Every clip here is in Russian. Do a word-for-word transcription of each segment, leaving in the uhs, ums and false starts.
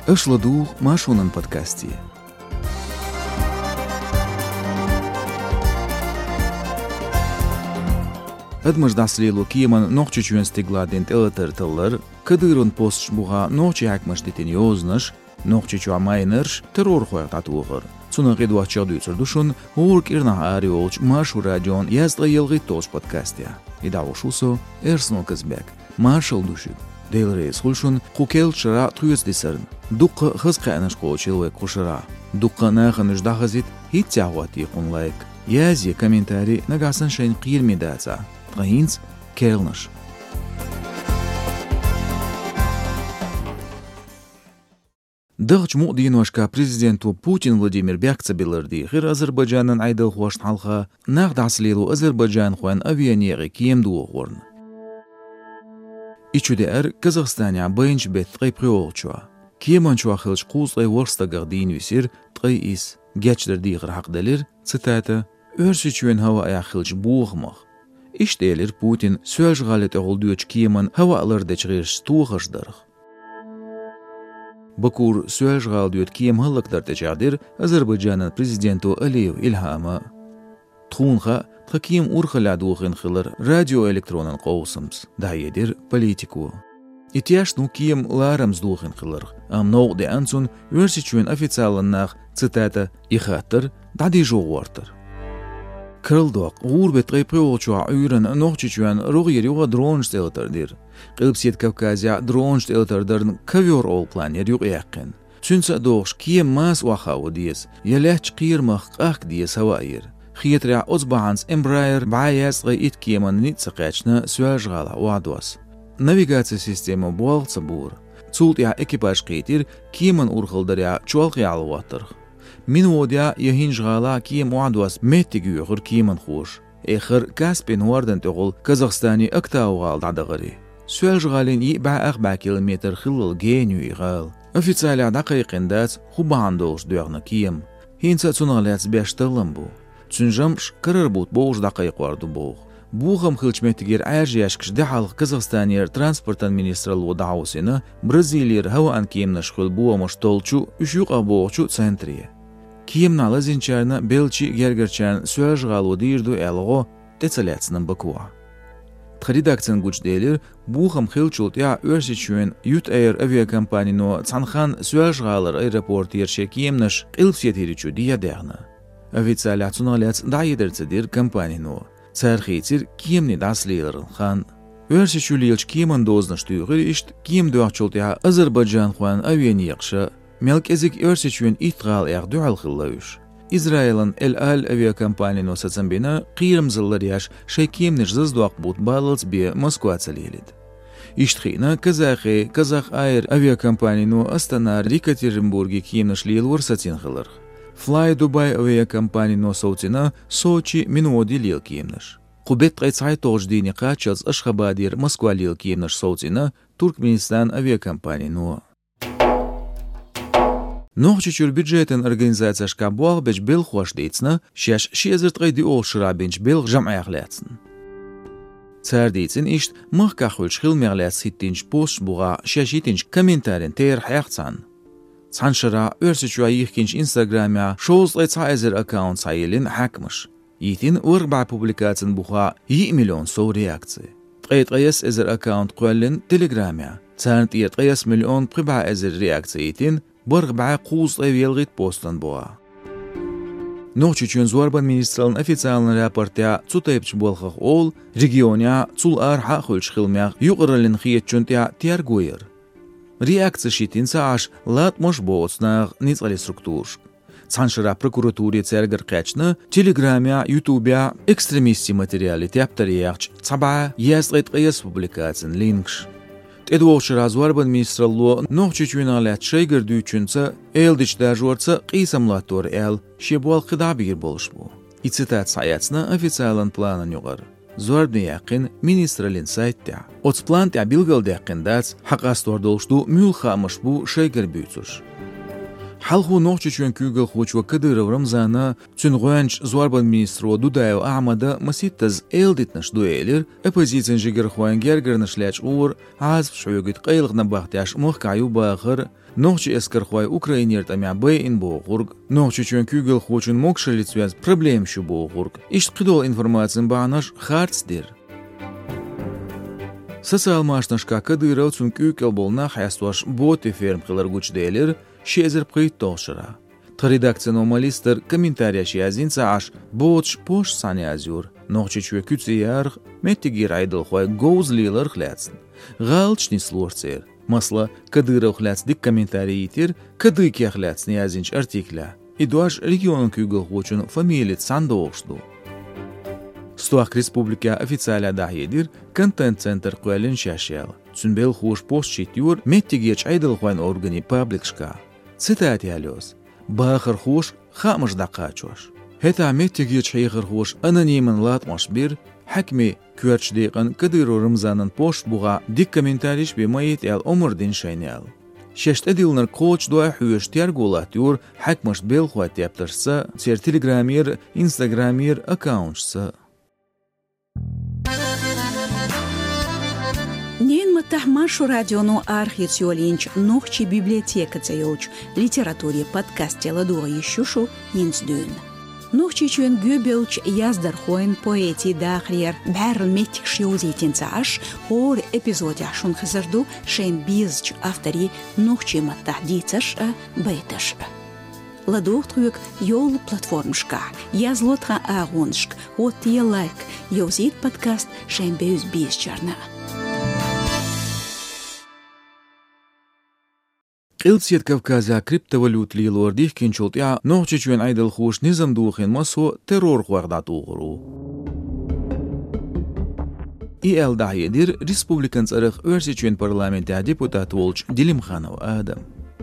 اشلدوغ ماشونن بودكاستي. أدمج داسليلو كيمان نوخچ چون استقلادين تلتر تلر كديرون بوستش بوغا نوخچ حكمش ديتين يوزنش نوخچ چو ماينرش ترور خويق تاتوغر цунагид ваччадуйцер душун урк ирна ариолч машу радион язла елгит тош подкастя. И давушусо эрснол казбек маршал души. Дейлрейс хулшун кукел чара туйц дисерн. Дук хыз кайнаш коучилве кушара. Дук наханыш дахазит хитягвати кунлайк. Язи комментарий нагасан шейн кирмидаца. Тгаинц келнаш. دغج مؤدين وشكا بريزيدنتو بوتين فلاديمير بيكتسبيلردي غير أذربيجان عيدل خواشت حلقة ناخد عسليلو أذربيجان خوان أفيانيغي كيم دو غورن. إيشو دير كازاخستانيا باينش بيت تغي بريولچوا. كيمان شوا خلش قوز غي ورستا غردين ويسير تغي إيس جاتش در دي غير حق دلير ستاتا أرسي چوين هوا أيا خلش بوغمخ. إيش ديلير بوتين سوالش غالت أغل دوچ كيمان هوا ألردش غير ستوغش درخ. بكور سوالش غال ديوت كيم هلق در تجادر أذربيجان بريزيدنتو أليو إلهاما تخونخا تخكيم أورخلا دوخين خلر راديو إلكترونن قوسمس ده يدير بوليتيكو إتياش نو كيم لارمز دوخين خلر أم نوغ دي أنسون ورسيچوين أفيتسالن ناخ цитата إخاتر دادي جو وارتر كرلدوق غور بتغي بريوچوا عيرن نوخچچوان روغيري وغا درونش تلتر دير قلبسيت كوكازيا درونش تلتر درن كفيور أول بلانير يوغ يقين تنسى دوغش كيم ماس واخاو ديس يلاحش قير مخ قاك ديس هوائر خيترع أصبحانس إمبراير بعياس غي إت كيمان نيتسقاتشنا سواج غالا وعدواس نافيغاتسي سيستيما بوالغ صبور تسولت يا إكيباج قيتير كيمان أورخل دريا چوالقي على واترخ من وديا يهينج غالا كيم وعدواس ميتيجو غير كيمان خوش إخر كاسبين واردن تغل كازاخستاني أكتاو غال دعدغري سواج غالين يبع أربع كيلومتر خلال جينيو إغال أفيتسالي دقيقين دات خوبا عندوش دوغنا كيم هينسا تسونغلاتس بيشتغلن بو تسنجمش كرر بوت بوش دقيق واردو بوغ بوغم خلش ميتيجير عاج ياشكش دحالغ كازاخستانير ترانسبورتان منيسترال ودعوسينا برازيلير هوا أن كيم نشخل بوه مشتولچو اشيوق بوغچو سنتريه كيم نالازينچارنا بيلچي گرگرچان سواج غالو ديردو الغو تتسلاتسنن بكوا تخريداكتن گوچ ديلير بوغم خلچولت يا ورسيچوين يوت اير افيا كامبانينو تسانخان سواج غالر ايرپورت يرشي كيمنش قلبسيتيريچو ديا ديغنا أفيتسالي تسونغلاتس دايدرتسدير كامبانينو تسارخيتير كيمني داسليلرن خان ورسيچو ليلچ كيمن دوزنش تيغير اشت كيم دوغچولت يا أذربيجان خوان أفيانيقشا ملك ازيك ارسيچوين اتغال اغ دوال خلوش إسرائيلن ال-ال افيا كامبانينو ساتسنبينا قيرم زلرياش شي كيمنش ززدوق بوت باللز بي موسكوا تسليلد اشتخينا كازاخي كازاخ اير افيا كامبانينو استنار ريكاتيرنبورغي كيمنش ليل ورساتين خلر فلاي دبي افيا كامبانينو صوتنا سوچي منودي ليل كيمنش قبت قيصاي توجديني قاچز اشخبادير موسكوا ليل كيمنش صوتنا تركمانستان افيا كامبانينو نوخچچور بيدجيتن организация шкабуал беч бел خوشديتسنا شاش شيزرت غيدي اول شرابينش بل جمع اغلاتن تارديتن اشت مخ كخولش خيل مغلات سيتينش بوست بوغا شاشيتينش كومنتارين تير حيحتان تسانشرا ارسچوا يخكينش انستغراميا شوز ايتسايزر اكاونت سايلين حكمش يتين وربع بوبليكاتن بوغا ي مليون سو رياكسي تقيت قيس ازر اكاونت قولن تليجراميا تسانت يتقيس مليون بربع ازر رياكسيتين برغبع قوز ايويلغيت بوستن بوا نوچچون زوربان منيسترالن официалны рапортя цутайпч болхах ол регионя цул арха хөлч хилмях югырлын хиетчунтя тергуер реакция шитинса аш латмош боцнах ницали структурш цаншра прокуратуре цергер качны телеграмя ютубя экстремисти материали тяптарияч цаба ясрет қияс публикацин линкш تدوش رازواربن ميسترالو نوخچچوين алат شيگر دوچунца элдич дажорца قيسملاتور эл شيبوال خدابير болуш бу. И цитат саяцна официален планын югар. Зорбны яқин министралин сайтта. Оцплант я билгал яқиндац хақастор долшту мюлхамыш бу шейгер бүйцуш. حلقو نوخچچون كوغل خوچو كدر رمزانا تنغوانش زواربن مينسترو دودايو اعمدا مسيتز ايلدتنش دويلر اپوزيسيون جيگر خوان گرگرنش لاچ اور عازف شويگت قيلغنا باختاش مخ كايو باخر Нохчи эскархвай Украинер тамя бэй ин боғург, нохчи чөн күгіл хочын мокшалит связ проблем шу боғург. Ишт қидол информациян бағанаш хартсдер. Социал машнашка кадырау цун күгіл болна хайстваш боты ферм қылар гуч дейлер, шезер пқит тоғшыра. Редакция номалистер комментарияши азинца аш боч пош сани азюр. Нохчи чуе күци ярг, меттигир айдыл хвай гоузлилар хляцн. Галчни слорцер. Масла кадырау хляц дик комментарийтер, кадык яхляцни азинч артикля. Идуаш регионын күгіл хочын фамилит сандоғшду. Стуақ республика официаля дахедир контент-центр қуэлин шашел. Цунбел хуш пост читюр меттигирч айдыл хвайн органи пабликшка. Цитати алёс. باخر خوش خامش دقاچوش هتا متگی چیخر خوش انانیمن لاتماش بیر حکمی کوچ دیقن کدیرو رمزانن پوشت بوغا دیک کمنتاریش بیمایت ال عمر دین شینال ششت ادیلنر کوچ دوای حوش تیرگولاتیور حکمش بیل خوات یابترسا سیر تلگرامیر اینستاگرامیر اکاونتسا Нен матахмашу радиону архициолинч нохчи библиотека цеёч литературе подкасте ладуа ещушу инсдюн. Нохчи чуен гюбелч яздар хоин поэти дахриер бәрл метик шиозитин цааш ор эпизоде ашун хазарду шен бизч автори нохчи матахдицаш бейташ. Ладуhtruк йол платформшка язлотха агоншк от е лайк йозит подкаст шен беюз бизчарна. قلسيت كافكازا كريبتوالوت ليلور ديح كينشوت يا نوحشي چوين عيدل خوش نظام دوخين ماسو ترور خوغداتو غرو. اي ال داعي دير ريسبوبليكانس ارخ ورسي چوين парламента депутат Волч Делимханов Адам.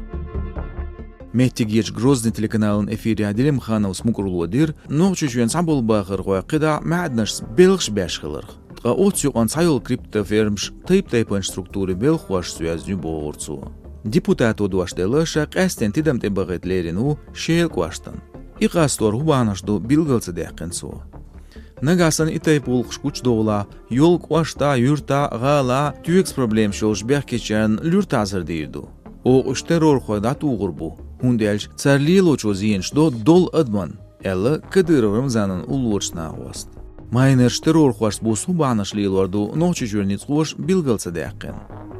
مهتجيش جروزني تلكنالن افيريا Делимханов смукурлу дир نوحشي چوين سعبول باخر خوغ قدا ما عدناش بلغش باشخلرخ. تقا اوتسيو قان سايول كريبتو فيرمش تيب تيبان структуры белхوаш سوязню боғырцу. Депутату дуаштелыша қастен тидамте бағетлерину шел куаштан. И қастор хубанашду билгалцы дәққенсу. Нагасан итай пулқш куч доғла, йол куашта, юрта, ғала, тюекс проблем шолш бәқкечен люртазыр дейрду. Оқ үш террор қойдат уғырбу. Хундельш царлило чозиеншдо дол адман. Әлі кадыровым занын улуыршна ғуаст. Майнерш террор қуашт бұс хубанаш лилорду ночи жүрниц қуаш билгалцы дәққен.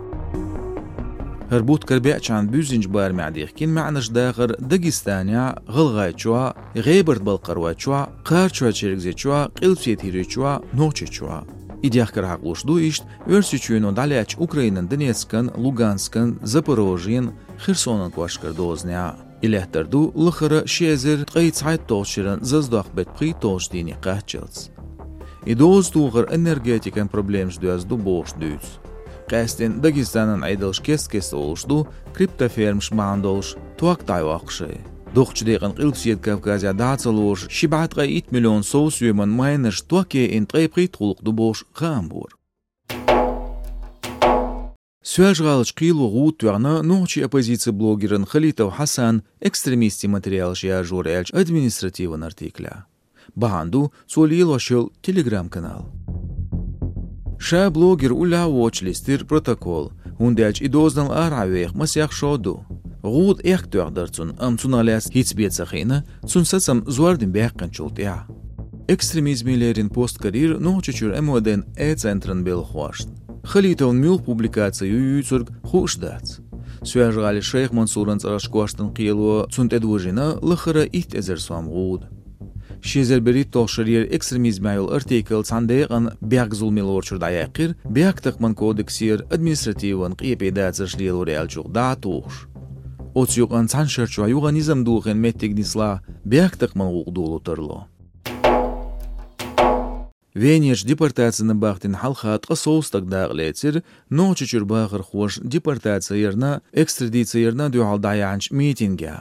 هربوت كربيع كان بوزنج بار معديخ كين معناش داخر داغستانيا غلغايتشوا غيبرت بالقرواتشوا قارچوا چرگزيتشوا قلفيتيريتشوا نوچچوا идях караглуш дуишт версичуено даляч Украинан Донецкан Луганскан Запорожьен Херсонан квашкардозня илехтерду лхара шезер тгайцайт толширан заздах бет при толштини качылц идоз тугар энергетикан проблемс дуазду бош дуц قاستن داغستانن عيدلش كيس كيس oluşdu kriptofermş mandolş tuaktay waqşı doqçı deqan qilpsiyet Kavkazya datsaloş şibatqa it milyon sosyeman mayneş tuake in trepri trulqdu boş gambur Süajgalç qilu gutwarna nochi oppozitsiya blogerin Khalitov Hasan ekstremisti material şiajor elç administrativan artikla Bahandu solil oshel Telegram kanal Ша блогер уля watchlistер протокол. Хундельч идознал аравех масях шоду. Гуд эхтуардерцун амцуналяс хитсбецахина цунсасам зуардин бэккан чултя. Экстремизмилерин посткарир ночечур эмоден э-центрен белхуашт. Халитовн мюл публикацию юйцург хушдац. Süajgali Шейх Мансуран царашкуаштын қиелуа цунтедвужина лыхара ит эзерсуам гуд. Шезер берит толшырьер экстремизмайол артикл цандеған бяг зулмилорчур даяқир, бяг тақман кодексир административан қиепедацашлиел уреал чуғда туғш. Оцюған цаншырчуа юға низам дуғын меттигнисла бяг тақман ғуғдулу тұрлу. Венеш депортацияны бақтын халқат қысоустық дағлетсір, ночечур бағыр хош депортацияерна, экстрадицияерна дюғал даянч митинге.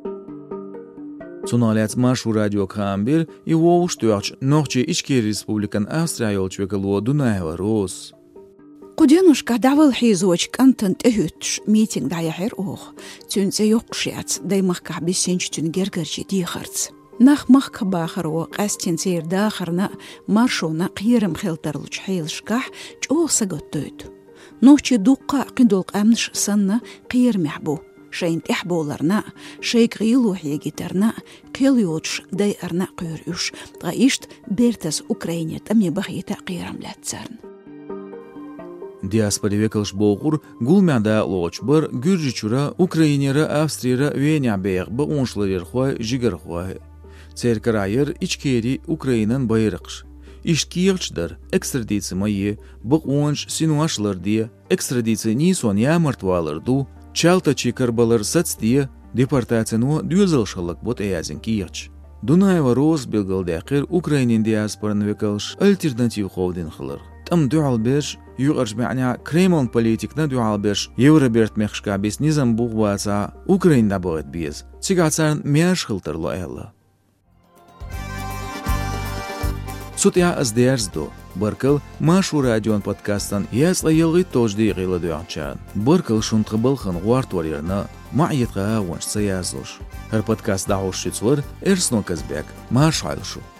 Цуналец машу радио Камбир и воуш тюрч нохче ички республикан Австрия йолчвекалуа Дунаева Рос. Куденушка давал хизоч контент эхютш митинг даяхер ох. Цюнце йокшяц даймахка бисенч тюн гергерчи дихарц. Нах махка бахаро қастен цейр дахарна маршона қирым хелтарлуч хейлшках чоқ саготтойд. Нохче дуққа қиндолқ амнш санна қир мәхбу. Şeýint ihbolarna, şeýgri luhy gitarna, qelyotş day arna qyrüş. Gaýşt bertas Ukraina tamye bahyta qiramlatsarn. Diaspora vekilş boğur gulmada loçbur Gürcüçura, Ukrainera, Avstriyara Venya beýik bu onşlar xoy jiger xoy. Cerkarayır içkeri Ukrainan bayraqş. İşkiyçdir ekstradisiýa bu onş sinuaşlar diye ekstradisiýa nison ýamartwalardu. Çalta çikarbalar satsdiye deportasiýany düzelşylyk bot eýazyn kiýç. Dunaýewa roz belgildäqir Ukrainin diasporany vekilş alternativ howdyn hylar. Tam dualberş yuqarş ma'na Kreml politikna dualberş Eurobert mexşkabis nizam buğwasa Ukrainda boýat biz. Çigatsarn meýaş hyltyrly ýaly. Sutya az derzdo. Barkal Maşu radion podcastan ýasla ýylgy tojdy ýyly döýçän. Barkal şuntgy bilhyn wartwaryrna maýytga awunç saýazyş. Her podcast daýşyçlar Ersno Kazbek. Maşalşu.